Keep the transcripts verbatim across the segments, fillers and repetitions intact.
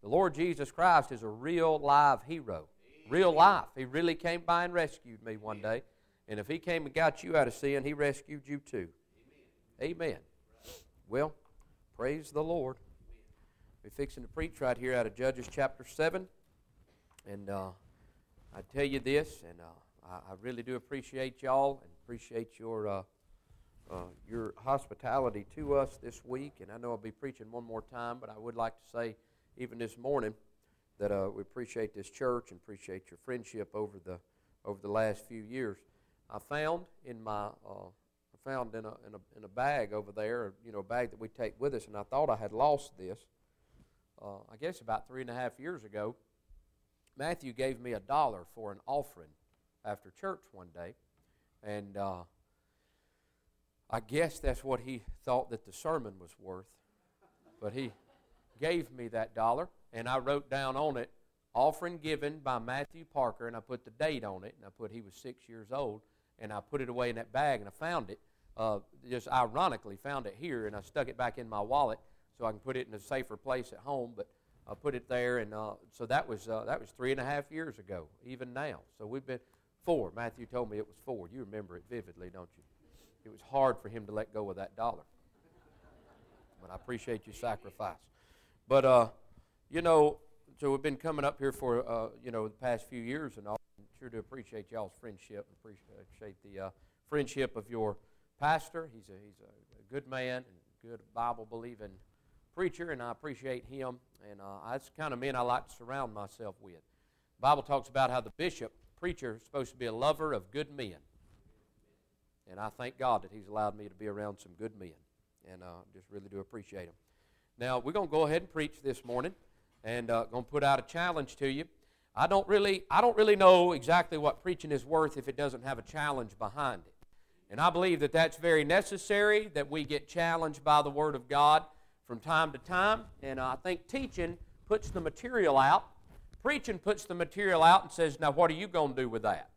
The Lord Jesus Christ is a real live hero. Real life. He really came by and rescued me one day. And if He came and got you out of sin, He rescued you too. Amen. Well, praise the Lord. We're fixing to preach right here out of Judges chapter seven. And uh, I tell you this, and uh, I, I really do appreciate y'all and appreciate your uh, uh, your hospitality to us this week. And I know I'll be preaching one more time, but I would like to say even this morning that uh, we appreciate this church and appreciate your friendship over the over the last few years. I found in my uh, I found in a, in a in a bag over there, you know, a bag that we take with us, and I thought I had lost this. Uh, I guess about three and a half years ago, Matthew gave me a dollar for an offering after church one day, and uh, I guess that's what he thought that the sermon was worth. But he gave me that dollar, and I wrote down on it, offering given by Matthew Parker, and I put the date on it, and I put he was six years old, and I put it away in that bag, and I found it, uh, just ironically found it here, and I stuck it back in my wallet so I can put it in a safer place at home, but I put it there, and uh, so that was uh, that was three and a half years ago, even now. So we've been four. Matthew told me it was four. You remember it vividly, don't you? It was hard for him to let go of that dollar. But I appreciate your sacrifice. But, uh, you know, so we've been coming up here for, uh, you know, the past few years, and I sure do appreciate y'all's friendship. Appreciate the uh, friendship of your pastor. He's a, he's a good man and good Bible-believing preacher, and I appreciate him. And uh, that's the kind of men I like to surround myself with. The Bible talks about how the bishop, preacher, is supposed to be a lover of good men. And I thank God that He's allowed me to be around some good men. And uh, just really do appreciate them. Now, we're going to go ahead and preach this morning, and uh, going to put out a challenge to you. I don't really, I don't really know exactly what preaching is worth if it doesn't have a challenge behind it. And I believe that that's very necessary, that we get challenged by the Word of God from time to time. And uh, I think teaching puts the material out. Preaching puts the material out and says, now what are you going to do with that?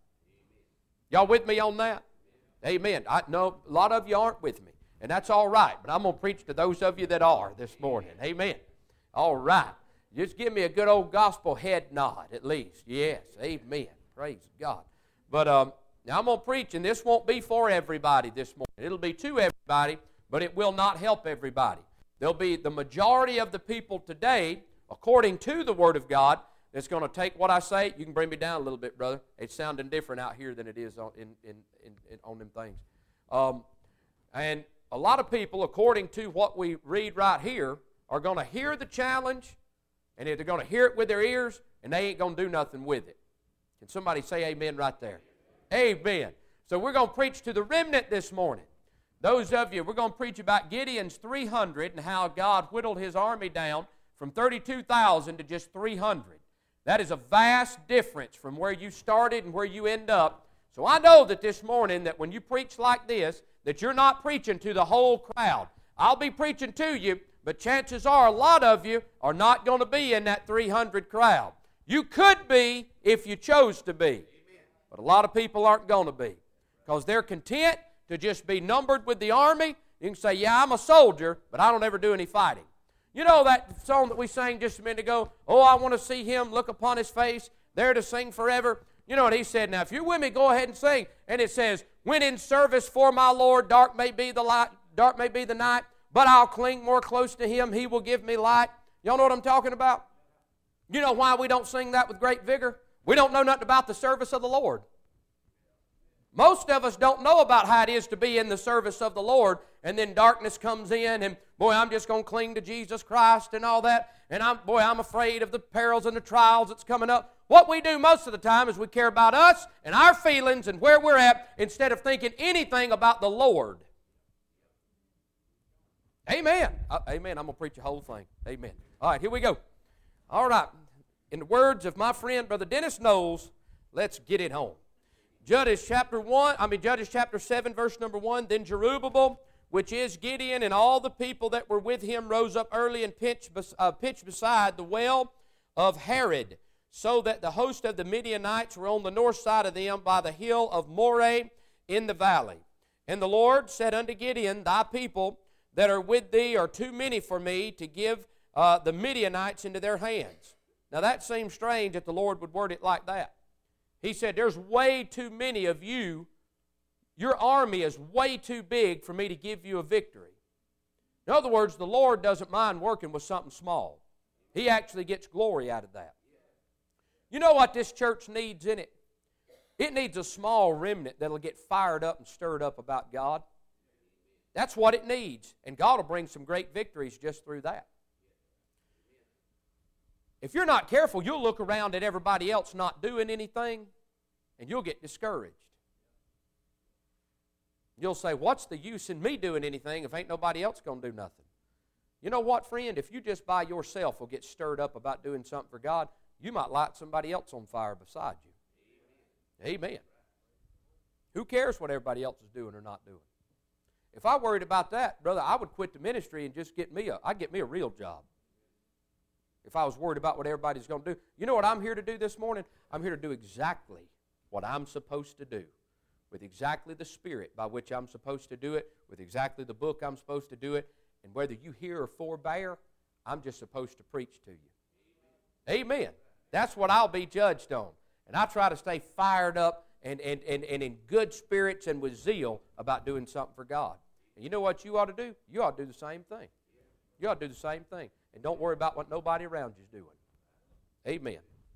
Y'all with me on that? Amen. I know a lot of you aren't with me, and that's all right. But I'm going to preach to those of you that are this morning. Amen. All right. Just give me a good old gospel head nod at least. Yes. Amen. Praise God. But um, now I'm going to preach, and this won't be for everybody this morning. It'll be to everybody, but it will not help everybody. There'll be the majority of the people today, according to the Word of God, that's going to take what I say. You can bring me down a little bit, brother. It's sounding different out here than it is on, in, in, in, in, on them things. Um, and a lot of people, according to what we read right here, are going to hear the challenge, and they're going to hear it with their ears, and they ain't going to do nothing with it. Can somebody say amen right there? Amen. So we're going to preach to the remnant this morning. Those of you, we're going to preach about Gideon's three hundred and how God whittled his army down from thirty-two thousand to just three hundred. That is a vast difference from where you started and where you end up. So I know that this morning that when you preach like this, that you're not preaching to the whole crowd. I'll be preaching to you, but chances are a lot of you are not going to be in that three hundred crowd. You could be if you chose to be, but a lot of people aren't going to be because they're content to just be numbered with the army. You can say, yeah, I'm a soldier, but I don't ever do any fighting. You know that song that we sang just a minute ago, oh, I want to see him look upon his face, there to sing forever. You know what he said, now if you're with me, go ahead and sing. And it says, when in service for my Lord, dark may be the light, dark may be the night, but I'll cling more close to him, he will give me light. Y'all know what I'm talking about? You know why we don't sing that with great vigor? We don't know nothing about the service of the Lord. Most of us don't know about how it is to be in the service of the Lord, and then darkness comes in, and boy, I'm just going to cling to Jesus Christ and all that, and I'm boy, I'm afraid of the perils and the trials that's coming up. What we do most of the time is we care about us and our feelings and where we're at instead of thinking anything about the Lord. Amen. Uh, amen. I'm going to preach the whole thing. Amen. All right, here we go. All right. In the words of my friend, Brother Dennis Knowles, let's get it home. Judges chapter one, I mean Judges chapter seven, verse number one. Then Jerubbaal, which is Gideon, and all the people that were with him rose up early and pitched, uh, pitched beside the well of Harod, so that the host of the Midianites were on the north side of them by the hill of Moreh in the valley. And the Lord said unto Gideon, thy people that are with thee are too many for me to give uh, the Midianites into their hands. Now that seems strange that the Lord would word it like that. He said, there's way too many of you. Your army is way too big for me to give you a victory. In other words, the Lord doesn't mind working with something small. He actually gets glory out of that. You know what this church needs in it? It needs a small remnant that'll get fired up and stirred up about God. That's what it needs. And God will bring some great victories just through that. If you're not careful, you'll look around at everybody else not doing anything, and you'll get discouraged. You'll say, what's the use in me doing anything if ain't nobody else going to do nothing? You know what, friend? If you just by yourself will get stirred up about doing something for God, you might light somebody else on fire beside you. Amen. Amen. Who cares what everybody else is doing or not doing? If I worried about that, brother, I would quit the ministry and just get me a, I'd get me a real job. If I was worried about what everybody's going to do. You know what I'm here to do this morning? I'm here to do exactly what I'm supposed to do, with exactly the spirit by which I'm supposed to do it, with exactly the book I'm supposed to do it, and whether you hear or forbear, I'm just supposed to preach to you. Amen. That's what I'll be judged on. And I try to stay fired up and, and, and, and in good spirits and with zeal about doing something for God. And you know what you ought to do? You ought to do the same thing. You ought to do the same thing. And don't worry about what nobody around you is doing. Amen.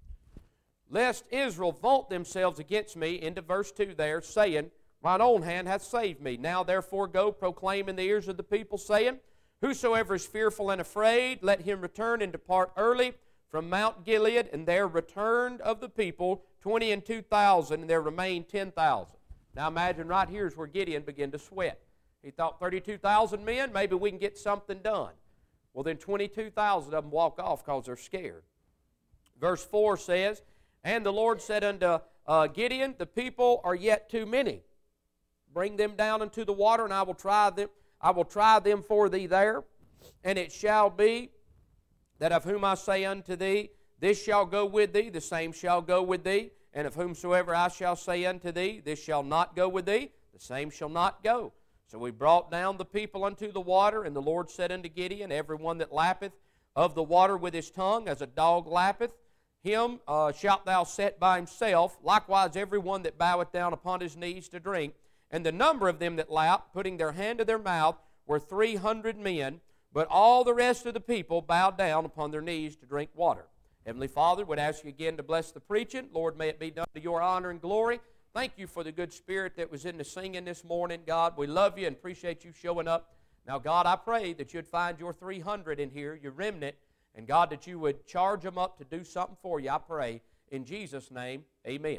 Lest Israel vaunt themselves against me, into verse two there, saying, mine own hand hath saved me. Now therefore go proclaim in the ears of the people, saying, whosoever is fearful and afraid, let him return and depart early from Mount Gilead. And there returned of the people twenty and two thousand, and there remained ten thousand. Now imagine right here is where Gideon began to sweat. He thought thirty-two thousand men, maybe we can get something done. Well, then twenty-two thousand of them walk off because they're scared. Verse four says, and the Lord said unto uh, Gideon, the people are yet too many. Bring them down into the water, and I will try them. I will try them for thee there. And it shall be that of whom I say unto thee, this shall go with thee, the same shall go with thee. And of whomsoever I shall say unto thee, this shall not go with thee, the same shall not go. So we brought down the people unto the water, and the Lord said unto Gideon, every one that lappeth of the water with his tongue, as a dog lappeth, him uh, shalt thou set by himself. Likewise every one that boweth down upon his knees to drink. And the number of them that lapped, putting their hand to their mouth, were three hundred men. But all the rest of the people bowed down upon their knees to drink water. Heavenly Father, would ask you again to bless the preaching. Lord, may it be done to your honor and glory. Thank you for the good spirit that was in the singing this morning, God. We love you and appreciate you showing up. Now, God, I pray that you'd find your three hundred in here, your remnant, and, God, that you would charge them up to do something for you, I pray. In Jesus' name, amen.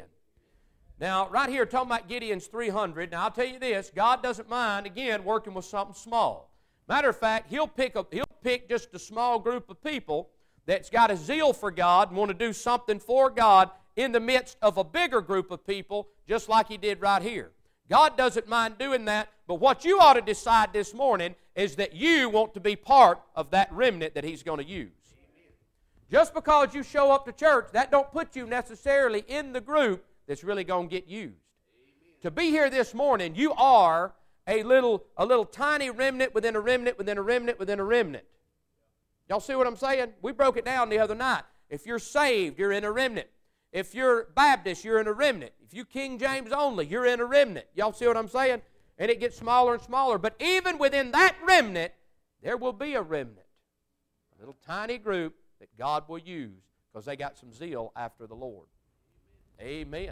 Now, right here, talking about Gideon's three hundred, now I'll tell you this, God doesn't mind, again, working with something small. Matter of fact, he'll pick, a, he'll pick just a small group of people that's got a zeal for God and want to do something for God in the midst of a bigger group of people, just like he did right here. God doesn't mind doing that, but what you ought to decide this morning is that you want to be part of that remnant that he's going to use. Amen. Just because you show up to church, that don't put you necessarily in the group that's really going to get used. Amen. To be here this morning, you are a little, a little tiny remnant within a remnant within a remnant within a remnant. Y'all see what I'm saying? We broke it down the other night. If you're saved, you're in a remnant. If you're Baptist, you're in a remnant. If you King James only, you're in a remnant. Y'all see what I'm saying? And it gets smaller and smaller. But even within that remnant, there will be a remnant. A little tiny group that God will use because they got some zeal after the Lord. Amen.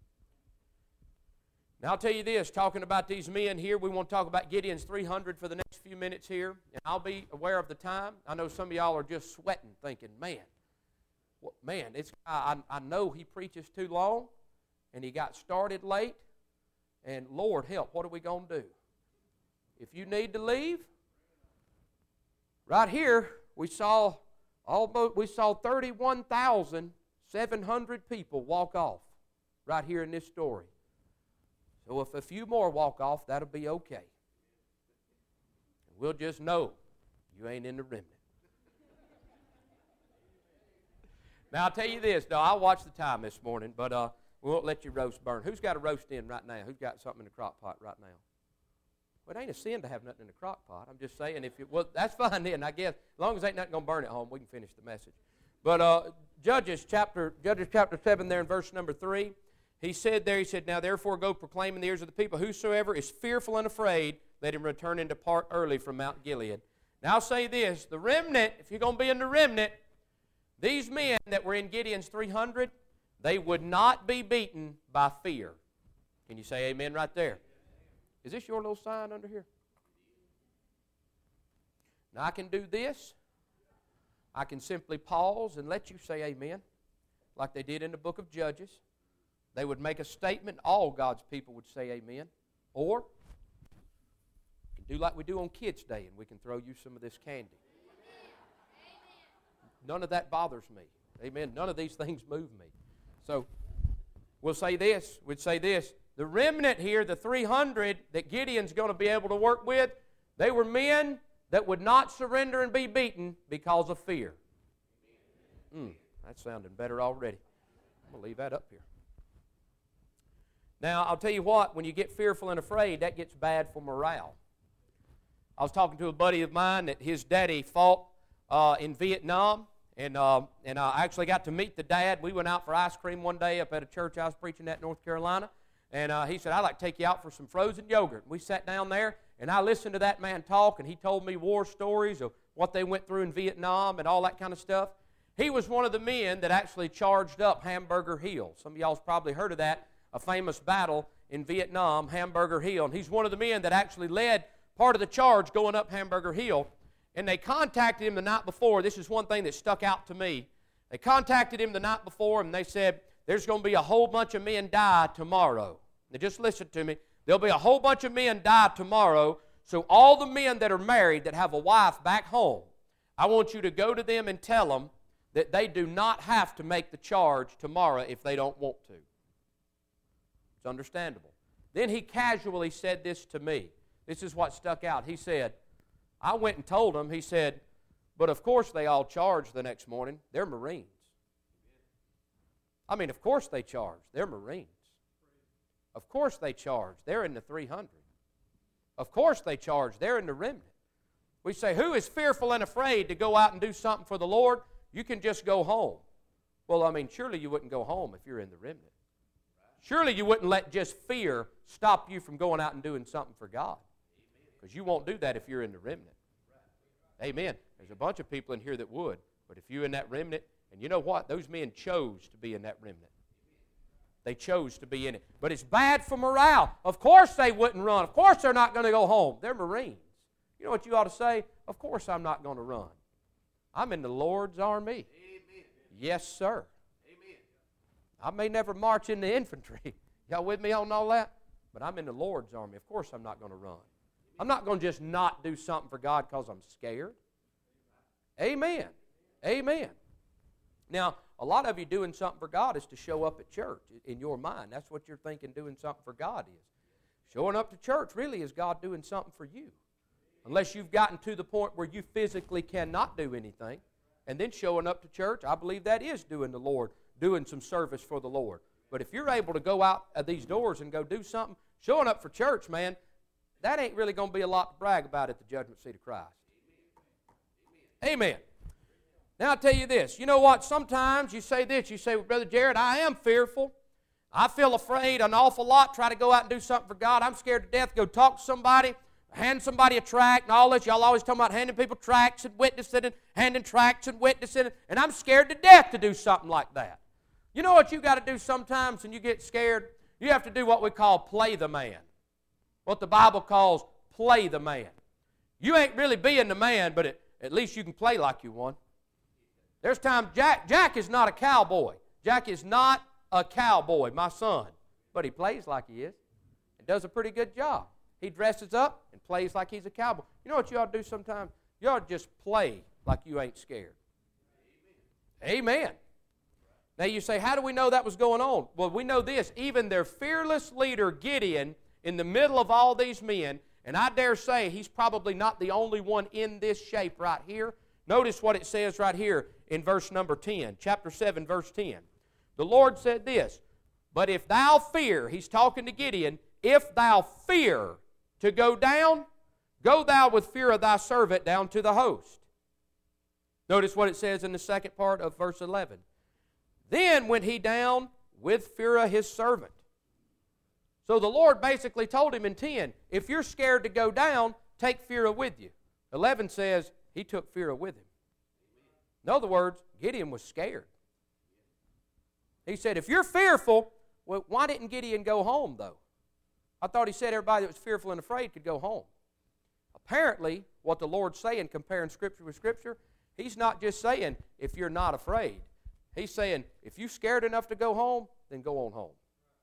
Now I'll tell you this, talking about these men here, we want to talk about Gideon's three hundred for the next few minutes here. And I'll be aware of the time. I know some of y'all are just sweating thinking, man, what, man, it's, I, I know he preaches too long and he got started late. And Lord help, what are we going to do? If you need to leave, right here we saw almost we saw thirty-one thousand seven hundred people walk off right here in this story. So if a few more walk off, that'll be okay. We'll just know you ain't in the remnant. Now, I'll tell you this, though. I'll watch the time this morning, but uh, we won't let your roast burn. Who's got a roast in right now? Who's got something in the crock pot right now? Well, it ain't a sin to have nothing in the crock pot. I'm just saying, if you, well, that's fine then, I guess. As long as ain't nothing going to burn at home, we can finish the message. But uh, Judges chapter Judges chapter seven there in verse number three, he said there, he said, now therefore go proclaim in the ears of the people, whosoever is fearful and afraid, let him return and depart early from Mount Gilead. Now I'll say this, the remnant, if you're going to be in the remnant, these men that were in Gideon's three hundred, they would not be beaten by fear. Can you say amen right there? Is this your little sign under here? Now I can do this. I can simply pause and let you say amen, like they did in the book of Judges. They would make a statement, all God's people would say amen. Or, we can do like we do on Kids' Day, and we can throw you some of this candy. None of that bothers me. Amen. None of these things move me. So, we'll say this. We'd say this. The remnant here, the three hundred that Gideon's going to be able to work with, they were men that would not surrender and be beaten because of fear. Mm, that's sounding better already. I'm going to leave that up here. Now, I'll tell you what, when you get fearful and afraid, that gets bad for morale. I was talking to a buddy of mine that his daddy fought uh, in Vietnam, and uh, and I actually got to meet the dad. We went out for ice cream one day up at a church I was preaching at in North Carolina, and uh, he said, I'd like to take you out for some frozen yogurt. We sat down there, and I listened to that man talk, and he told me war stories of what they went through in Vietnam and all that kind of stuff. He was one of the men that actually charged up Hamburger Hill. Some of y'all have probably heard of that, a famous battle in Vietnam, Hamburger Hill. And he's one of the men that actually led part of the charge going up Hamburger Hill. And they contacted him the night before. This is one thing that stuck out to me. They contacted him the night before, and they said, there's going to be a whole bunch of men die tomorrow. Now just listen to me. There'll be a whole bunch of men die tomorrow, so all the men that are married that have a wife back home, I want you to go to them and tell them that they do not have to make the charge tomorrow if they don't want to. It's understandable. Then he casually said this to me. This is what stuck out. He said, I went and told them, he said, but of course they all charged the next morning. They're Marines. I mean, of course they charged. They're Marines. Of course they charged. They're in the three hundred. Of course they charged. They're in the remnant. We say, who is fearful and afraid to go out and do something for the Lord? You can just go home. Well, I mean, surely you wouldn't go home if you're in the remnant. Surely you wouldn't let just fear stop you from going out and doing something for God. Because you won't do that if you're in the remnant. Amen. There's a bunch of people in here that would. But if you're in that remnant, and you know what? Those men chose to be in that remnant. They chose to be in it. But it's bad for morale. Of course they wouldn't run. Of course they're not going to go home. They're Marines. You know what you ought to say? Of course I'm not going to run. I'm in the Lord's army. Amen. Yes, sir. Amen. I may never march in the infantry. Y'all with me on all that? But I'm in the Lord's army. Of course I'm not going to run. I'm not going to just not do something for God because I'm scared. Amen. Amen. Now, a lot of you doing something for God is to show up at church in your mind. That's what you're thinking doing something for God is. Showing up to church really is God doing something for you. Unless you've gotten to the point where you physically cannot do anything. And then showing up to church, I believe that is doing the Lord, doing some service for the Lord. But if you're able to go out of these doors and go do something, showing up for church, man, that ain't really going to be a lot to brag about at the judgment seat of Christ. Amen. Now I'll tell you this. You know what? Sometimes you say this. You say, well, Brother Jared, I am fearful. I feel afraid an awful lot. Try to go out and do something for God. I'm scared to death. Go talk to somebody. Hand somebody a tract and all this. Y'all always talking about handing people tracts and witnessing and handing tracts and witnessing. And I'm scared to death to do something like that. You know what you got to do sometimes when you get scared? You have to do what we call play the man. What the Bible calls play the man. You ain't really being the man, but it, at least you can play like you one. There's times Jack, Jack is not a cowboy. Jack is not a cowboy, my son. But he plays like he is and does a pretty good job. He dresses up and plays like he's a cowboy. You know what you ought to do sometimes? You ought to just play like you ain't scared. Amen. Amen. Now you say, how do we know that was going on? Well, we know this. Even their fearless leader, Gideon, in the middle of all these men, and I dare say he's probably not the only one in this shape right here. Notice what it says right here in verse number ten, chapter seven, verse ten. The Lord said this, but if thou fear, he's talking to Gideon, if thou fear to go down, go thou with fear of thy servant down to the host. Notice what it says in the second part of verse eleven. Then went he down with fear of his servant. So the Lord basically told him in ten, if you're scared to go down, take Phurah with you. eleven says he took Phurah with him. In other words, Gideon was scared. He said, if you're fearful, well, why didn't Gideon go home, though? I thought he said everybody that was fearful and afraid could go home. Apparently, what the Lord's saying, comparing Scripture with Scripture, He's not just saying, if you're not afraid. He's saying, if you're scared enough to go home, then go on home.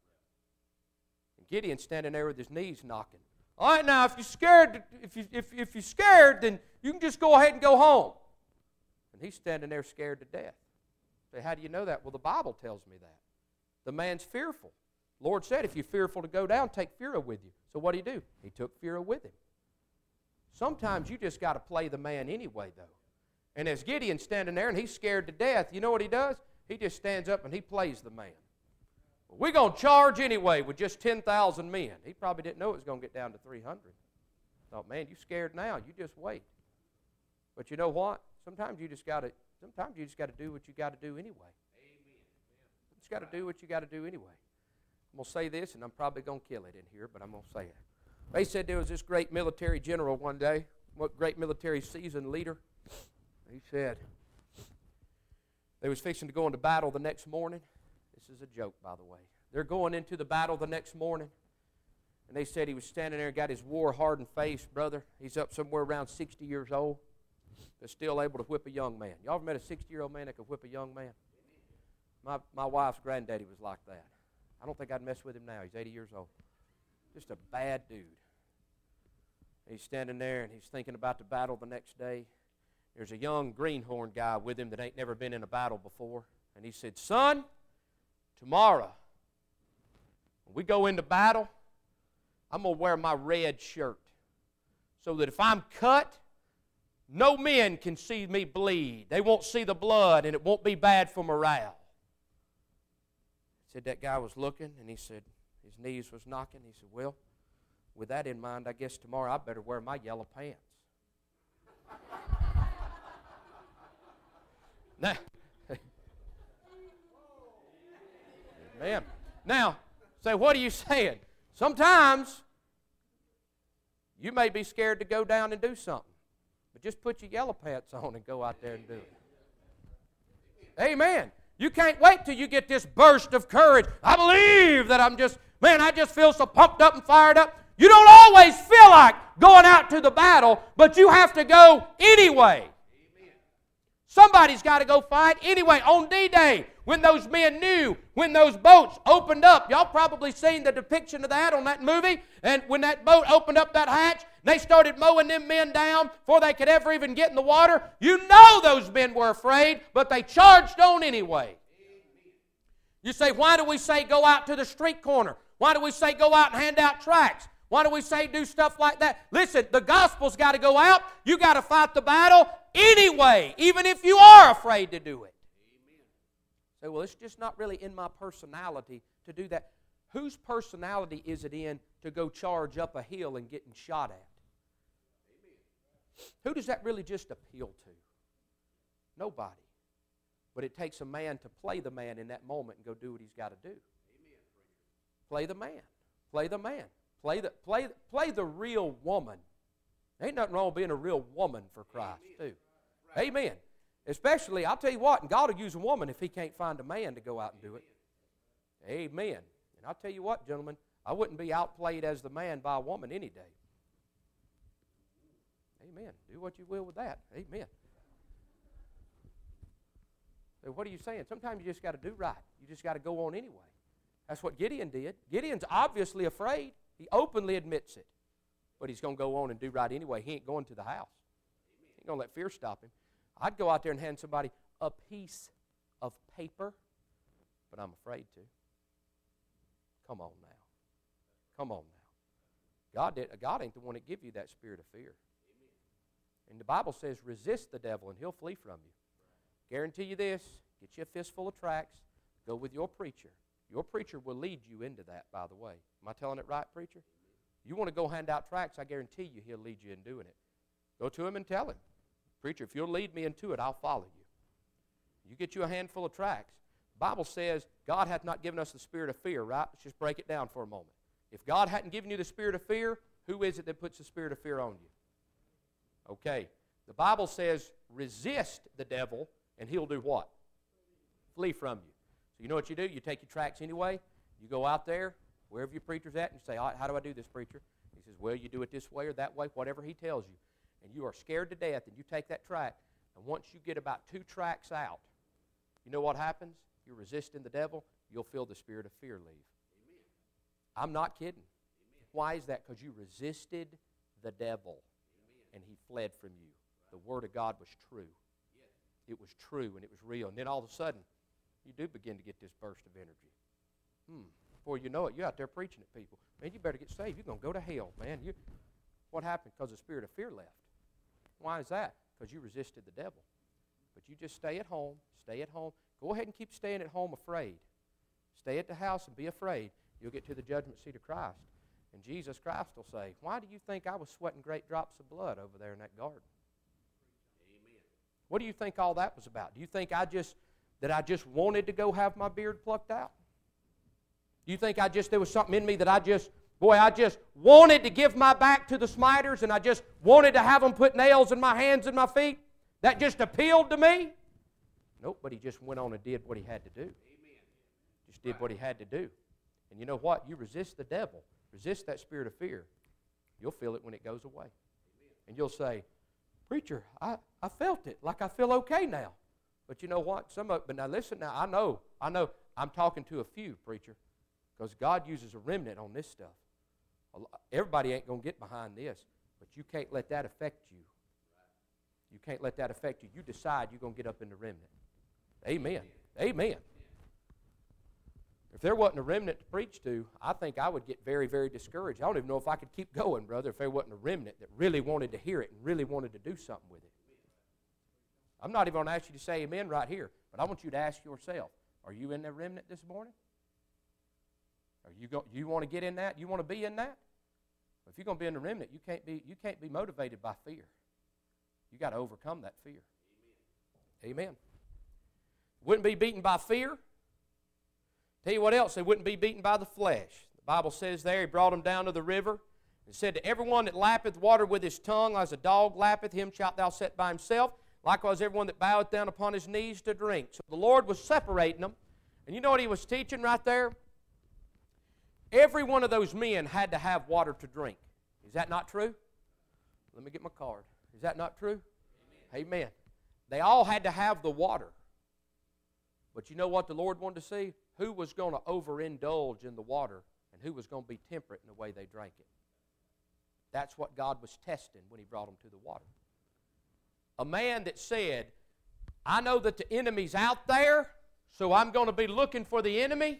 And Gideon's standing there with his knees knocking. All right, now, if you're scared, if, you, if, if you're scared, then you can just go ahead and go home. And he's standing there scared to death. Say, how do you know that? Well, the Bible tells me that. The man's fearful. The Lord said, if you're fearful to go down, take Phurah with you. So what did he do? He took Phurah with him. Sometimes you just got to play the man anyway, though. And as Gideon's standing there and he's scared to death, you know what he does? He just stands up and he plays the man. Well, we're going to charge anyway with just ten thousand men. He probably didn't know it was going to get down to three hundred. Thought, man, you scared now. You just wait. But you know what? Sometimes you just got to. Sometimes you just got to do what you got to do anyway. Amen. You just got to do what you got to do anyway. I'm going to say this, and I'm probably going to kill it in here, but I'm going to say it. They said there was this great military general one day, what great military seasoned leader. He said they was fixing to go into battle the next morning. This is a joke, by the way. They're going into the battle the next morning, and they said he was standing there and got his war-hardened face, brother. He's up somewhere around sixty years old, but still able to whip a young man. Y'all ever met a sixty-year-old man that could whip a young man? My, my wife's granddaddy was like that. I don't think I'd mess with him now. He's eighty years old. Just a bad dude. He's standing there, and he's thinking about the battle the next day. There's a young greenhorn guy with him that ain't never been in a battle before. And he said, son, tomorrow, when we go into battle, I'm going to wear my red shirt so that if I'm cut, no men can see me bleed. They won't see the blood, and it won't be bad for morale. Said that guy was looking, and he said, his knees was knocking. He said, well, with that in mind, I guess tomorrow I better wear my yellow pants. Now, man. Now, say, what are you saying? Sometimes you may be scared to go down and do something, but just put your yellow pants on and go out there and do it. Amen. You can't wait till you get this burst of courage. I believe that I'm just, man, I just feel so pumped up and fired up. You don't always feel like going out to the battle, but you have to go anyway. Somebody's got to go fight anyway. On D-Day, when those men knew, when those boats opened up, y'all probably seen the depiction of that on that movie, and when that boat opened up that hatch, they started mowing them men down before they could ever even get in the water. You know those men were afraid, but they charged on anyway. You say, why do we say go out to the street corner? Why do we say go out and hand out tracts? Why do we say do stuff like that? Listen, the gospel's got to go out. You got to fight the battle anyway, even if you are afraid to do it. Amen. Say, well, it's just not really in my personality to do that. Whose personality is it in to go charge up a hill and getting shot at? Amen. Who does that really just appeal to? Nobody. But it takes a man to play the man in that moment and go do what he's got to do. Amen. Play the man. Play the man. Play the, play, play the real woman. Ain't nothing wrong with being a real woman for Christ, Amen. Too. Right. Amen. Especially, I'll tell you what, and God will use a woman if He can't find a man to go out and do it. Amen. And I'll tell you what, gentlemen, I wouldn't be outplayed as the man by a woman any day. Amen. Do what you will with that. Amen. So what are you saying? Sometimes you just got to do right. You just got to go on anyway. That's what Gideon did. Gideon's obviously afraid. He openly admits it. But he's going to go on and do right anyway. He ain't going to the house. He ain't going to let fear stop him. I'd go out there and hand somebody a piece of paper, but I'm afraid to. Come on now. Come on now. God, did, God ain't the one that give you that spirit of fear. And the Bible says resist the devil and he'll flee from you. Guarantee you this. Get you a fistful of tracts. Go with your preacher. Your preacher will lead you into that, by the way. Am I telling it right, preacher? You want to go hand out tracts, I guarantee you he'll lead you in doing it. Go to him and tell him, preacher, if you'll lead me into it, I'll follow you. You get you a handful of tracts. The Bible says God hath not given us the spirit of fear, right? Let's just break it down for a moment. If God hadn't given you the spirit of fear, who is it that puts the spirit of fear on you? Okay. The Bible says resist the devil and he'll do what? Flee from you. So you know what you do? You take your tracts anyway. You go out there, wherever your preacher's at, and you say, all right, how do I do this, preacher? He says, well, you do it this way or that way, whatever he tells you. And you are scared to death, and you take that tract, and once you get about two tracts out, you know what happens? You're resisting the devil, you'll feel the spirit of fear leave. Amen. I'm not kidding. Amen. Why is that? Because you resisted the devil, Amen. And he fled from you. Right. The Word of God was true. Yes. It was true, and it was real. And then all of a sudden, you do begin to get this burst of energy. Hmm. Before you know it, you're out there preaching at people. Man, you better get saved. You're going to go to hell, man. You, what happened? Because the spirit of fear left. Why is that? Because you resisted the devil. But you just stay at home. Stay at home. Go ahead and keep staying at home afraid. Stay at the house and be afraid. You'll get to the judgment seat of Christ. And Jesus Christ will say, why do you think I was sweating great drops of blood over there in that garden? Amen. What do you think all that was about? Do you think I just, that I just wanted to go have my beard plucked out? Do you think I just, there was something in me that I just, boy, I just wanted to give my back to the smiters and I just wanted to have them put nails in my hands and my feet? That just appealed to me? Nope, but he just went on and did what he had to do. Amen. Just did what he had to do. And you know what? You resist the devil. Resist that spirit of fear. You'll feel it when it goes away. Amen. And you'll say, preacher, I, I felt it like I feel okay now. But you know what? Some of, but now listen now, I know, I know, I'm talking to a few, preacher, because God uses a remnant on this stuff. Everybody ain't going to get behind this, but you can't let that affect you. You can't let that affect you. You decide you're going to get up in the remnant. Amen. Amen. If there wasn't a remnant to preach to, I think I would get very, very discouraged. I don't even know if I could keep going, brother, if there wasn't a remnant that really wanted to hear it and really wanted to do something with it. I'm not even going to ask you to say amen right here, but I want you to ask yourself, are you in the remnant this morning? Are you go, you want to get in that? You want to be in that? If you're going to be in the remnant, you can't be, you can't be motivated by fear. You got to overcome that fear. Amen. Amen. Wouldn't be beaten by fear. Tell you what else, they wouldn't be beaten by the flesh. The Bible says there, he brought them down to the river and said, to everyone that lappeth water with his tongue, as a dog lappeth, him shalt thou set by himself. Likewise, everyone that boweth down upon his knees to drink. So the Lord was separating them. And you know what he was teaching right there? Every one of those men had to have water to drink. Is that not true? Let me get my card. Is that not true? Amen. Amen. They all had to have the water. But you know what the Lord wanted to see? Who was going to overindulge in the water and who was going to be temperate in the way they drank it. That's what God was testing when he brought them to the water. A man that said, I know that the enemy's out there, so I'm going to be looking for the enemy.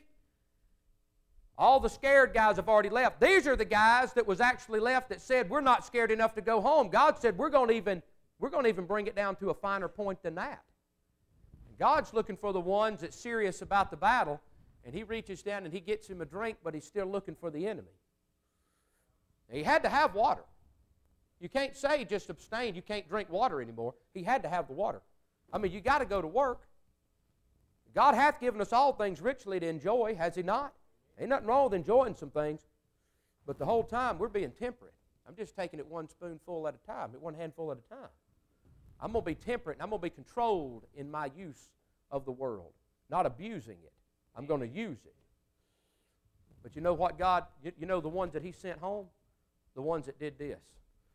All the scared guys have already left. These are the guys that was actually left that said, we're not scared enough to go home. God said, we're going to even, we're going to even bring it down to a finer point than that. And God's looking for the ones that's serious about the battle, and he reaches down and he gets him a drink, but he's still looking for the enemy. Now, he had to have water. You can't say just abstain, you can't drink water anymore. He had to have the water. I mean, you got to go to work. God hath given us all things richly to enjoy, has he not? Ain't nothing wrong with enjoying some things, but the whole time we're being temperate. I'm just taking it one spoonful at a time, one handful at a time. I'm going to be temperate, and I'm going to be controlled in my use of the world, not abusing it. I'm going to use it. But you know what God, you, you know the ones that he sent home? The ones that did this.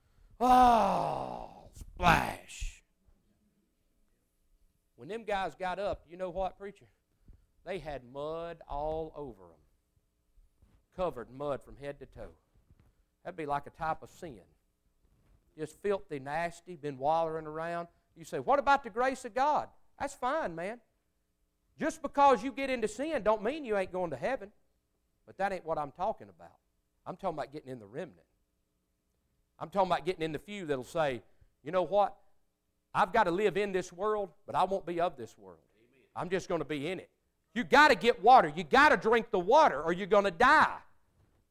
Oh, splash. When them guys got up, you know what, preacher? They had mud all over them. Covered in mud from head to toe. That'd be like a type of sin. Just filthy, nasty, been wallowing around. You say, what about the grace of God? That's fine, man. Just because you get into sin don't mean you ain't going to heaven. But that ain't what I'm talking about. I'm talking about getting in the remnant. I'm talking about getting in the few that'll say, you know what? I've got to live in this world, but I won't be of this world. Amen. I'm just going to be in it. You got to get water. You got to drink the water or you're going to die.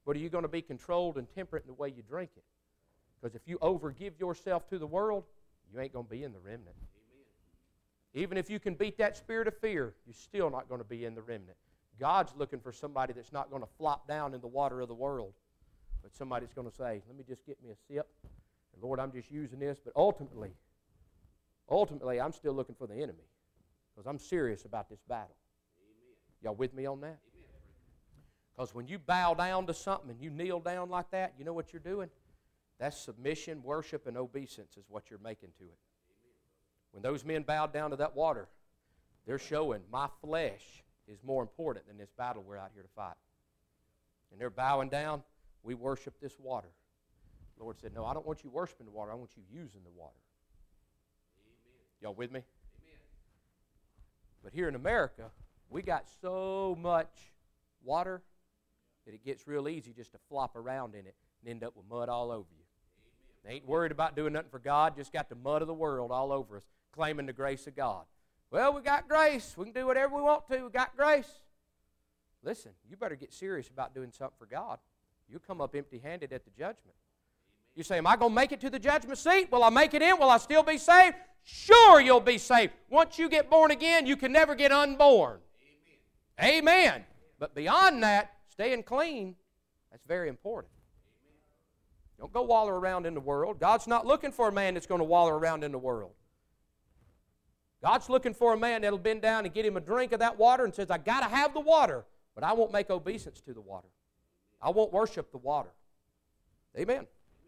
But are you going to be controlled and temperate in the way you drink it? Because if you overgive yourself to the world, you ain't going to be in the remnant. Amen. Even if you can beat that spirit of fear, you're still not going to be in the remnant. God's looking for somebody that's not going to flop down in the water of the world, but somebody that's going to say, let me just get me a sip, and Lord, I'm just using this. But ultimately, ultimately, I'm still looking for the enemy because I'm serious about this battle. Amen. Y'all with me on that? Because when you bow down to something and you kneel down like that, you know what you're doing? That's submission, worship, and obeisance is what you're making to it. When those men bowed down to that water, they're showing my flesh is more important than this battle we're out here to fight. And they're bowing down. We worship this water. The Lord said, no, I don't want you worshiping the water. I want you using the water. Amen. Y'all with me? Amen. But here in America, we got so much water that it gets real easy just to flop around in it and end up with mud all over you. Amen. They ain't worried about doing nothing for God, just got the mud of the world all over us, claiming the grace of God. Well, we got grace. We can do whatever we want to. We got grace. Listen, you better get serious about doing something for God. You'll come up empty-handed at the judgment. You say, am I going to make it to the judgment seat? Will I make it in? Will I still be saved? Sure, you'll be saved. Once you get born again, you can never get unborn. Amen. Amen. But beyond that, staying clean, that's very important. Don't go waller around in the world. God's not looking for a man that's going to waller around in the world. God's looking for a man that'll bend down and get him a drink of that water and says, I got to have the water, but I won't make obeisance to the water. I won't worship the water. Amen.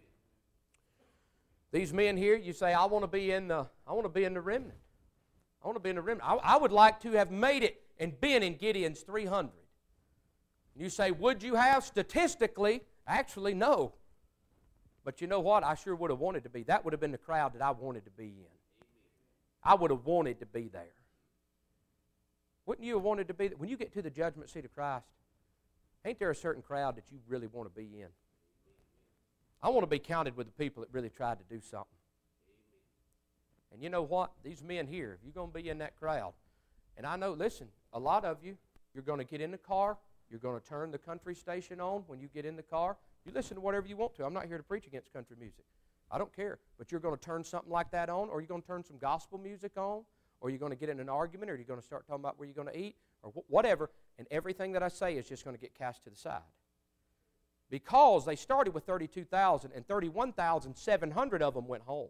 These men here, you say, I want to be in the, I want to be in the remnant. I want to be in the remnant. I, I would like to have made it and been in Gideon's three hundred. You say, would you have? Statistically, actually, no. But you know what? I sure would have wanted to be. That would have been the crowd that I wanted to be in. I would have wanted to be there. Wouldn't you have wanted to be there? When you get to the judgment seat of Christ, ain't there a certain crowd that you really want to be in? I want to be counted with the people that really tried to do something. And you know what? These men here, if you're going to be in that crowd, and I know, listen, a lot of you, you're going to get in the car, you're going to turn the country station on when you get in the car. You listen to whatever you want to. I'm not here to preach against country music. I don't care. But you're going to turn something like that on, or you're going to turn some gospel music on, or you're going to get in an argument, or you're going to start talking about where you're going to eat, or wh- whatever, and everything that I say is just going to get cast to the side. Because they started with thirty-two thousand, and thirty-one thousand seven hundred of them went home.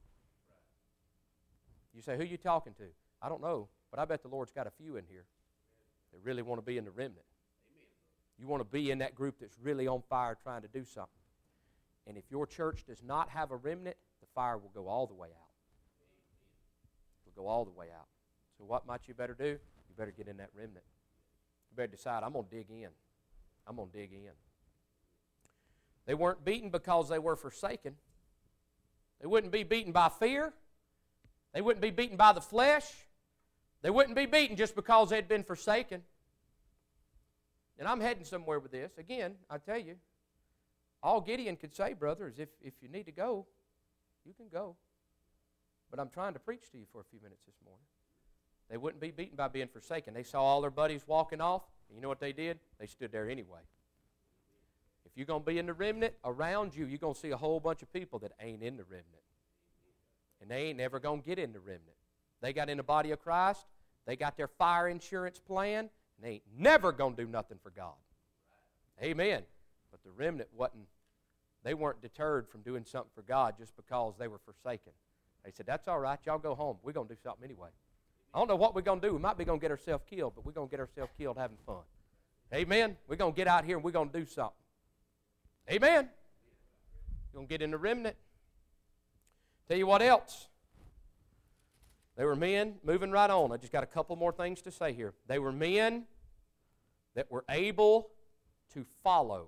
You say, who are you talking to? I don't know, but I bet the Lord's got a few in here that really want to be in the remnant. Amen. You want to be in that group that's really on fire trying to do something. And if your church does not have a remnant, the fire will go all the way out. It will go all the way out. So what might you better do? You better get in that remnant. You better decide, I'm going to dig in. I'm going to dig in. They weren't beaten because they were forsaken. They wouldn't be beaten by fear. They wouldn't be beaten by the flesh. They wouldn't be beaten just because they'd been forsaken. And I'm heading somewhere with this. Again, I tell you, all Gideon could say, brother, is if, if you need to go, you can go. But I'm trying to preach to you for a few minutes this morning. They wouldn't be beaten by being forsaken. They saw all their buddies walking off, and you know what they did? They stood there anyway. If you're going to be in the remnant, around you, you're going to see a whole bunch of people that ain't in the remnant. And they ain't never going to get in the remnant. They got in the body of Christ. They got their fire insurance plan. And they ain't never going to do nothing for God. Amen. But the remnant wasn't, they weren't deterred from doing something for God just because they were forsaken. They said, that's all right. Y'all go home. We're going to do something anyway. I don't know what we're going to do. We might be going to get ourselves killed, but we're going to get ourselves killed having fun. Amen. We're going to get out here and we're going to do something. Amen. You're going to get in the remnant. Tell you what else. They were men, moving right on. I just got a couple more things to say here. They were men that were able to follow.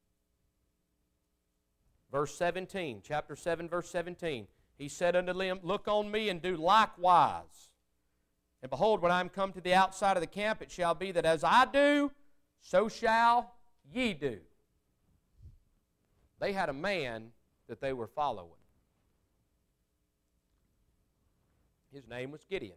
Verse seventeen, chapter seven, verse seventeen. He said unto them, look on me and do likewise. And behold, when I am come to the outside of the camp, it shall be that as I do, so shall ye do. They had a man that they were following. His name was Gideon.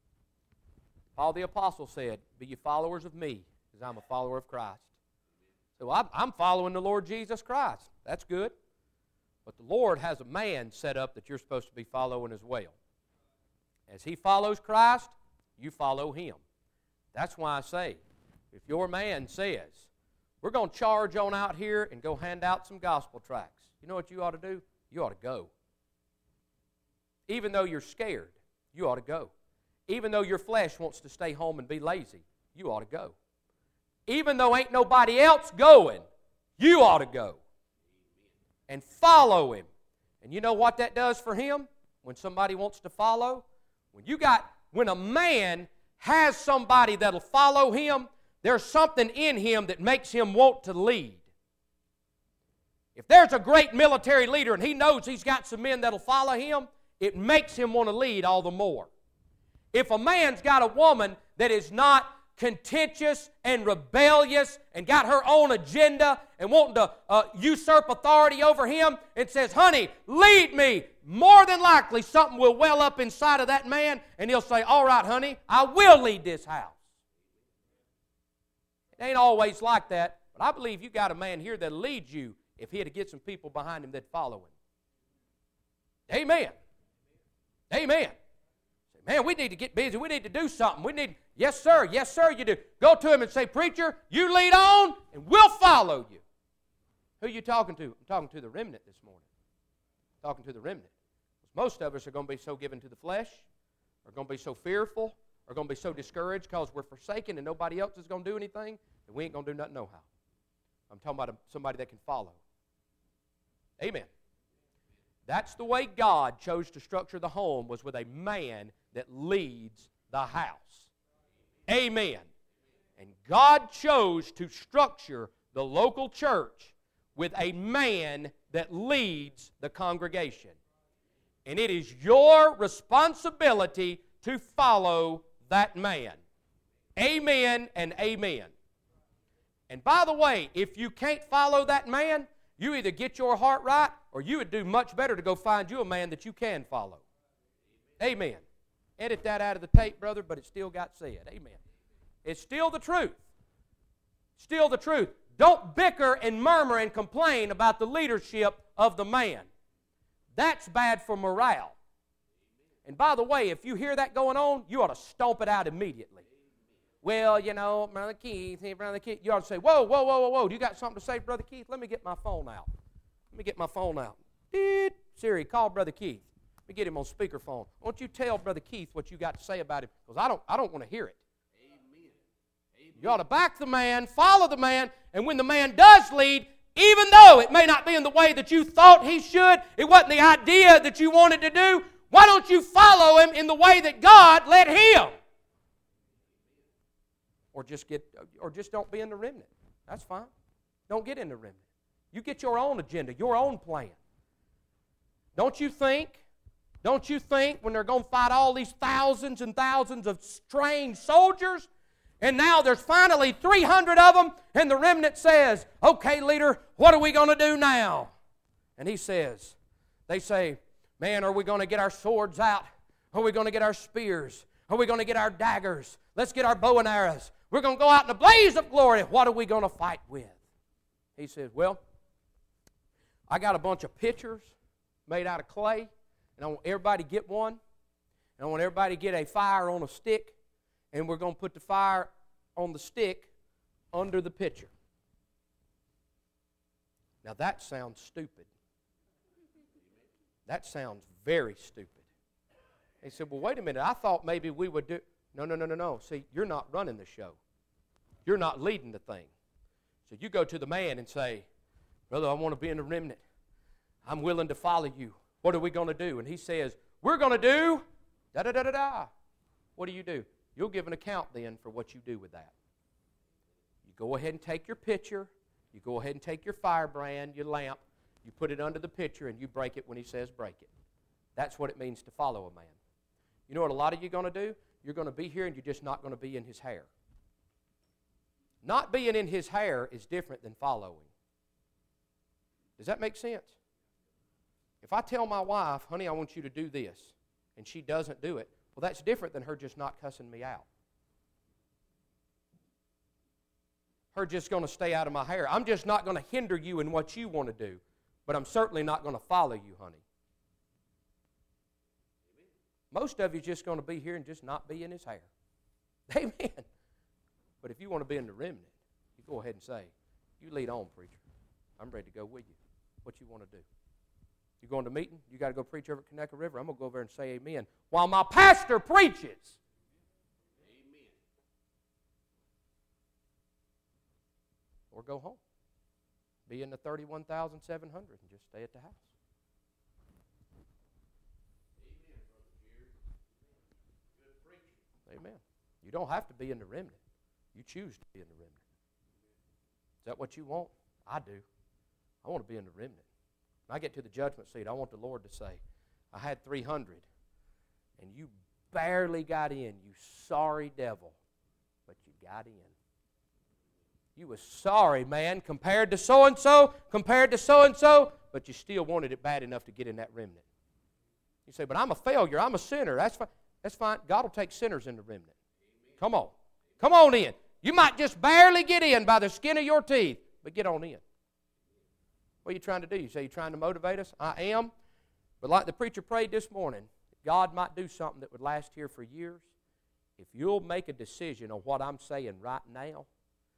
Paul the Apostle said, be ye followers of me, as I'm a follower of Christ. So I'm, I'm following the Lord Jesus Christ. That's good. But the Lord has a man set up that you're supposed to be following as well. As he follows Christ, you follow him. That's why I say, if your man says, we're going to charge on out here and go hand out some gospel tracts, you know what you ought to do? You ought to go. Even though you're scared, you ought to go. Even though your flesh wants to stay home and be lazy, you ought to go. Even though ain't nobody else going, you ought to go. And follow him. And you know what that does for him? When somebody wants to follow? When you got, when a man has somebody that'll follow him, there's something in him that makes him want to lead. If there's a great military leader and he knows he's got some men that'll follow him, it makes him want to lead all the more. If a man's got a woman that is not contentious and rebellious and got her own agenda and wanting to uh, usurp authority over him and says, honey, lead me, more than likely something will well up inside of that man and he'll say, all right, honey, I will lead this house. It ain't always like that, but I believe you got a man here that'll lead you if he had to get some people behind him that follow him. Amen. Amen. Man, we need to get busy. We need to do something. We need, yes, sir. Yes, sir, you do. Go to him and say, preacher, you lead on, and we'll follow you. Who are you talking to? I'm talking to the remnant this morning. I'm talking to the remnant. Most of us are going to be so given to the flesh, are going to be so fearful, are going to be so discouraged because we're forsaken and nobody else is going to do anything, and we ain't going to do nothing no how. I'm talking about somebody that can follow. Amen. That's the way God chose to structure the home, was with a man that leads the house. Amen. And God chose to structure the local church with a man that leads the congregation. And it is your responsibility to follow that man. Amen and amen. And by the way, if you can't follow that man, you either get your heart right or you would do much better to go find you a man that you can follow. Amen. Edit that out of the tape, brother, but it still got said. Amen. It's still the truth. Still the truth. Don't bicker and murmur and complain about the leadership of the man. That's bad for morale. And by the way, if you hear that going on, you ought to stomp it out immediately. Well, you know, Brother Keith, hey, Brother Keith, you ought to say, whoa, whoa, whoa, whoa, whoa, do you got something to say, Brother Keith? Let me get my phone out. Let me get my phone out. Deet, Siri, call Brother Keith. Let me get him on speakerphone. Why don't you tell Brother Keith what you got to say about him? Because I don't, I don't want to hear it. Amen. Amen. You ought to back the man, follow the man, and when the man does lead, even though it may not be in the way that you thought he should, it wasn't the idea that you wanted to do, why don't you follow him in the way that God led him? Or just get, or just don't be in the remnant. That's fine. Don't get in the remnant. You get your own agenda, your own plan. Don't you think, don't you think when they're going to fight all these thousands and thousands of trained soldiers, and now there's finally three hundred of them, and the remnant says, okay, leader, what are we going to do now? And he says, they say, man, are we going to get our swords out? Are we going to get our spears? Are we going to get our daggers? Let's get our bow and arrows. We're going to go out in a blaze of glory. What are we going to fight with? He says, well, I got a bunch of pitchers made out of clay, and I want everybody to get one, and I want everybody to get a fire on a stick, and we're going to put the fire on the stick under the pitcher. Now that sounds stupid. That sounds very stupid. He said, well, wait a minute, I thought maybe we would do... No, no, no, no, no. See, you're not running the show. You're not leading the thing. So you go to the man and say, brother, I want to be in the remnant. I'm willing to follow you. What are we going to do? And he says, we're going to do da-da-da-da-da. What do you do? You'll give an account then for what you do with that. You go ahead and take your pitcher. You go ahead and take your firebrand, your lamp. You put it under the pitcher and you break it when he says break it. That's what it means to follow a man. You know what a lot of you are going to do? You're going to be here and you're just not going to be in his hair. Not being in his hair is different than following. Does that make sense? If I tell my wife, honey, I want you to do this, and she doesn't do it, well, that's different than her just not cussing me out. her just going to stay out of my hair. I'm just not going to hinder you in what you want to do, but I'm certainly not going to follow you, honey. Most of you just going to be here and just not be in his hair. Amen. But if you want to be in the remnant, you go ahead and say, you lead on, preacher. I'm ready to go with you. What you want to do? You going to meeting? You got to go preach over at Conecuh River? I'm going to go over there and say amen while my pastor preaches. Amen. Or go home. Be in the thirty-one thousand seven hundred and just stay at the house. Amen. You don't have to be in the remnant. You choose to be in the remnant. Is that what you want? I do. I want to be in the remnant. When I get to the judgment seat, I want the Lord to say, I had three hundred, and you barely got in, you sorry devil, but you got in. You was sorry, man, compared to so-and-so, compared to so-and-so, but you still wanted it bad enough to get in that remnant. You say, but I'm a failure, I'm a sinner. That's fine. That's fine. God will take sinners in the remnant. Come on. Come on in. You might just barely get in by the skin of your teeth, but get on in. What are you trying to do? You say you're trying to motivate us? I am. But like the preacher prayed this morning, God might do something that would last here for years. If you'll make a decision on what I'm saying right now,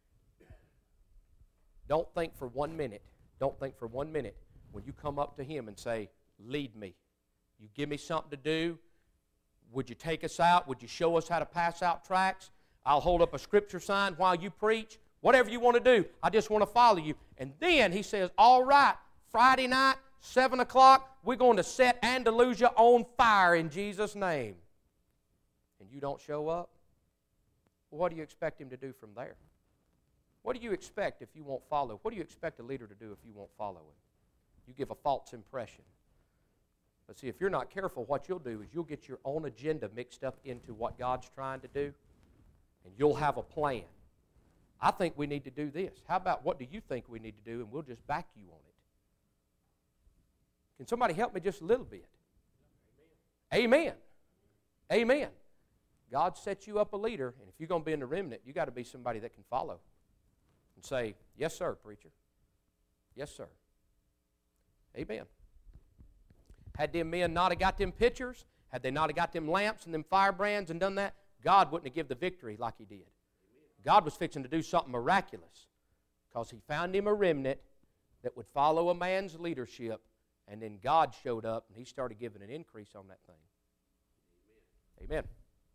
don't think for one minute, don't think for one minute when you come up to Him and say, lead me. You give me something to do. Would you take us out? Would you show us how to pass out tracts? I'll hold up a scripture sign while you preach. Whatever you want to do, I just want to follow you. And then He says, all right, Friday night, seven o'clock, we're going to set Andalusia on fire in Jesus' name. And you don't show up? Well, what do you expect Him to do from there? What do you expect if you won't follow? What do you expect a leader to do if you won't follow Him? You give a false impression. But see, if you're not careful, what you'll do is you'll get your own agenda mixed up into what God's trying to do, and you'll have a plan. I think we need to do this. How about what do you think we need to do, and we'll just back you on it. Can somebody help me just a little bit? Amen. Amen. Amen. God sets you up a leader, and if you're going to be in the remnant, you got to be somebody that can follow and say, yes, sir, preacher. Yes, sir. Amen. Had them men not have got them pitchers, had they not have got them lamps and them firebrands and done that, God wouldn't have given the victory like He did. God was fixing to do something miraculous because He found him a remnant that would follow a man's leadership, and then God showed up and He started giving an increase on that thing. Amen. Amen.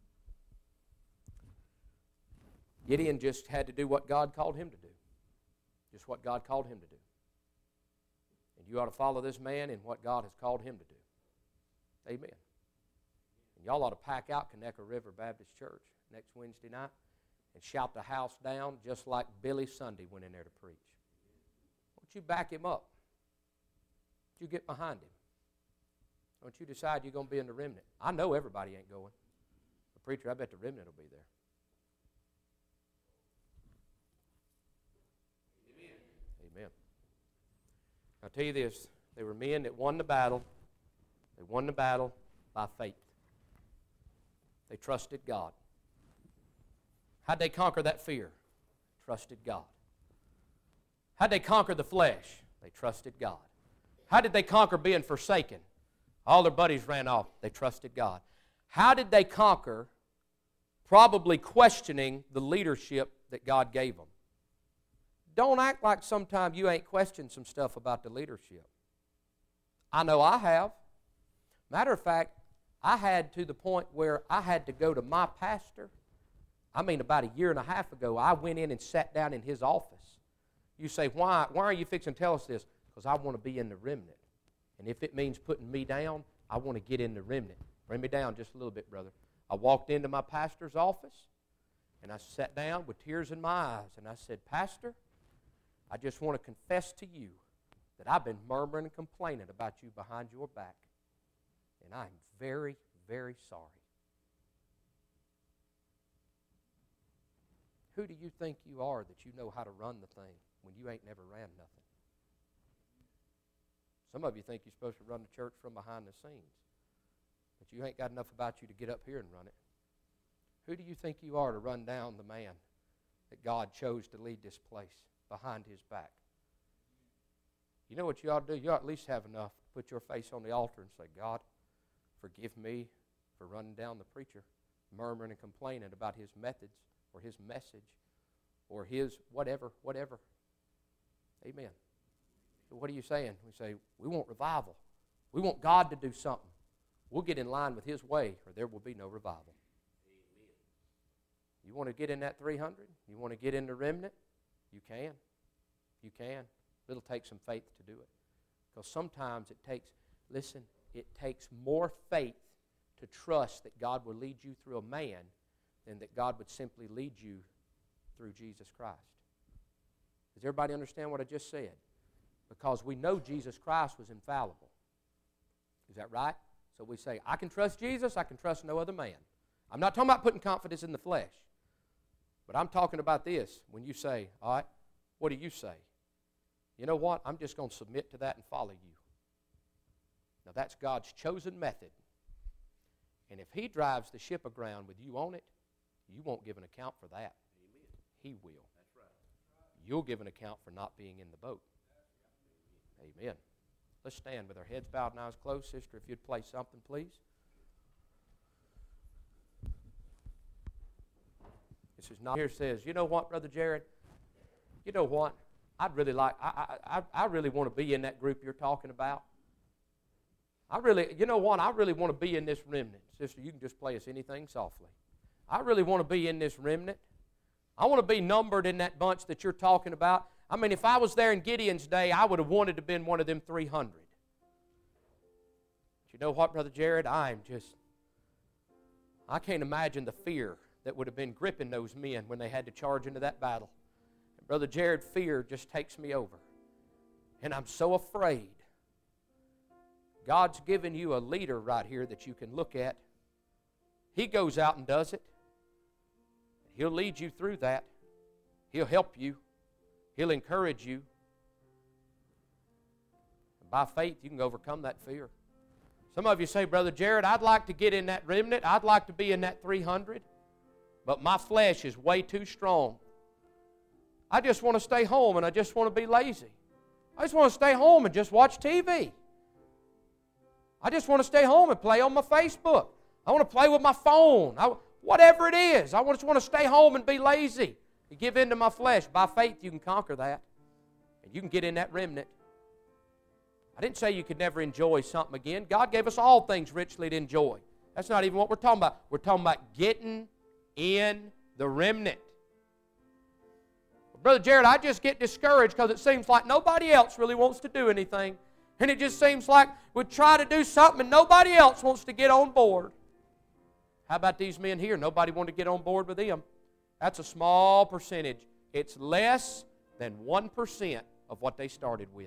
Gideon just had to do what God called him to do. Just what God called him to do. And you ought to follow this man in what God has called him to do. Amen. And y'all ought to pack out Conecuh River Baptist Church next Wednesday night and shout the house down just like Billy Sunday went in there to preach. Don't you back him up. Don't you get behind him. Don't you decide you're going to be in the remnant. I know everybody ain't going. But preacher, I bet the remnant will be there. Amen. I'll tell you this. They were men that won the battle. They won the battle by faith. They trusted God. How'd they conquer that fear? Trusted God. How'd they conquer the flesh? They trusted God. How did they conquer being forsaken? All their buddies ran off. They trusted God. How did they conquer probably questioning the leadership that God gave them? Don't act like sometimes you ain't questioned some stuff about the leadership. I know I have. Matter of fact, I had to the point where I had to go to my pastor. I mean, about a year and a half ago, I went in and sat down in his office. You say, why, why are you fixing to tell us this? Because I want to be in the remnant. And if it means putting me down, I want to get in the remnant. Bring me down just a little bit, brother. I walked into my pastor's office, and I sat down with tears in my eyes, and I said, Pastor, I just want to confess to you that I've been murmuring and complaining about you behind your back, and I'm very, very sorry. Who do you think you are that you know how to run the thing when you ain't never ran nothing? Some of you think you're supposed to run the church from behind the scenes, but you ain't got enough about you to get up here and run it. Who do you think you are to run down the man that God chose to lead this place behind His back. You know what you ought to do? You ought to at least have enough to put your face on the altar and say, God, forgive me for running down the preacher, murmuring and complaining about his methods or his message or his whatever, whatever. Amen. So what are you saying? We say, we want revival. We want God to do something. We'll get in line with His way or there will be no revival. Amen. You want to get in that three hundred? You want to get in the remnant? You can. You can. It'll take some faith to do it. Because sometimes it takes, listen, it takes more faith to trust that God will lead you through a man than that God would simply lead you through Jesus Christ. Does everybody understand what I just said? Because we know Jesus Christ was infallible. Is that right? So we say, I can trust Jesus, I can trust no other man. I'm not talking about putting confidence in the flesh. But I'm talking about this. When you say, all right, what do you say? You know what? I'm just going to submit to that and follow you. Now that's God's chosen method. And if He drives the ship aground with you on it, you won't give an account for that. Amen. He will. That's right. You'll give an account for not being in the boat. Amen. Let's stand with our heads bowed and eyes closed. Sister, if you'd play something, please. This is not here says, you know what, Brother Jared? You know what? I'd really like, I, I, I really want to be in that group you're talking about. I really, you know what? I really want to be in this remnant. Sister, you can just play us anything softly. I really want to be in this remnant. I want to be numbered in that bunch that you're talking about. I mean, if I was there in Gideon's day, I would have wanted to have been one of them three hundred. But you know what, Brother Jared? I'm just, I can't imagine the fear that would have been gripping those men when they had to charge into that battle. And Brother Jared, fear just takes me over. And I'm so afraid. God's given you a leader right here that you can look at. He goes out and does it. He'll lead you through that. He'll help you. He'll encourage you. And by faith, you can overcome that fear. Some of you say, Brother Jared, I'd like to get in that remnant. I'd like to be in that three hundred. But my flesh is way too strong. I just want to stay home and I just want to be lazy. I just want to stay home and just watch T V. I just want to stay home and play on my Facebook. I want to play with my phone. I, whatever it is. I just want to stay home and be lazy. You give in to my flesh. By faith, you can conquer that. And you can get in that remnant. I didn't say you could never enjoy something again. God gave us all things richly to enjoy. That's not even what we're talking about. We're talking about getting in the remnant. Brother Jared, I just get discouraged because it seems like nobody else really wants to do anything. And it just seems like we try to do something and nobody else wants to get on board. How about these men here? Nobody wanted to get on board with them. That's a small percentage. It's less than one percent of what they started with.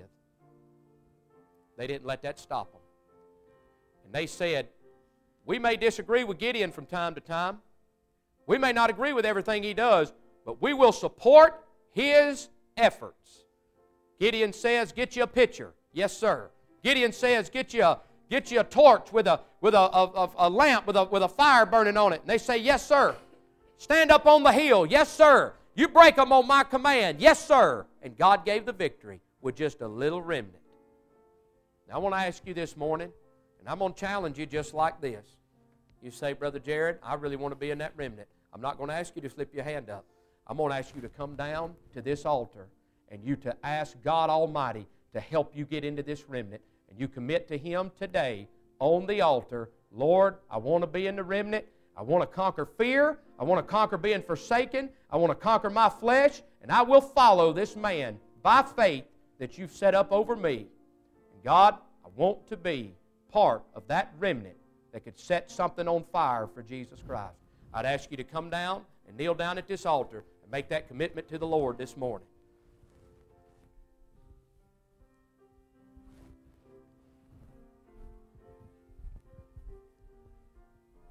They didn't let that stop them. And they said, we may disagree with Gideon from time to time. We may not agree with everything he does, but we will support his efforts. Gideon says, get you a pitcher. Yes, sir. Gideon says, get you a, get you a torch with a, with a, a, a lamp with a, with a fire burning on it. And they say, yes, sir. Stand up on the hill. Yes, sir. You break them on my command. Yes, sir. And God gave the victory with just a little remnant. Now, I want to ask you this morning, and I'm going to challenge you just like this. You say, Brother Jared, I really want to be in that remnant. I'm not going to ask you to slip your hand up. I'm going to ask you to come down to this altar and you to ask God Almighty to help you get into this remnant. And you commit to Him today on the altar, Lord, I want to be in the remnant. I want to conquer fear. I want to conquer being forsaken. I want to conquer my flesh. And I will follow this man by faith that you've set up over me. And God, I want to be part of that remnant that could set something on fire for Jesus Christ. I'd ask you to come down and kneel down at this altar and make that commitment to the Lord this morning.